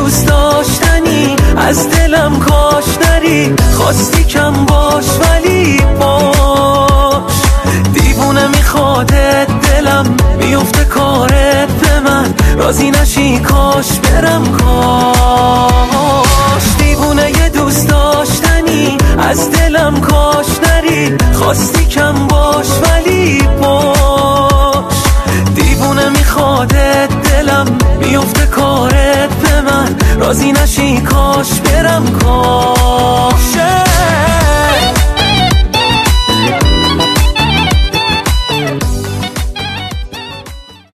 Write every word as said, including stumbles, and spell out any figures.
دوست داشتنی از دلم کاش نری، خواستی کم باش ولی باش. دیوونه میخوادت دلم میفته کارت به من، راضی نشی کاش برم کاش. دیوونه یه دوست داشتنی از دلم کاش نری، خواستی کم باش ولی باش. دیوونه میخوادت دلم میفته کارت به من، راضی نشی کاش برم کاش.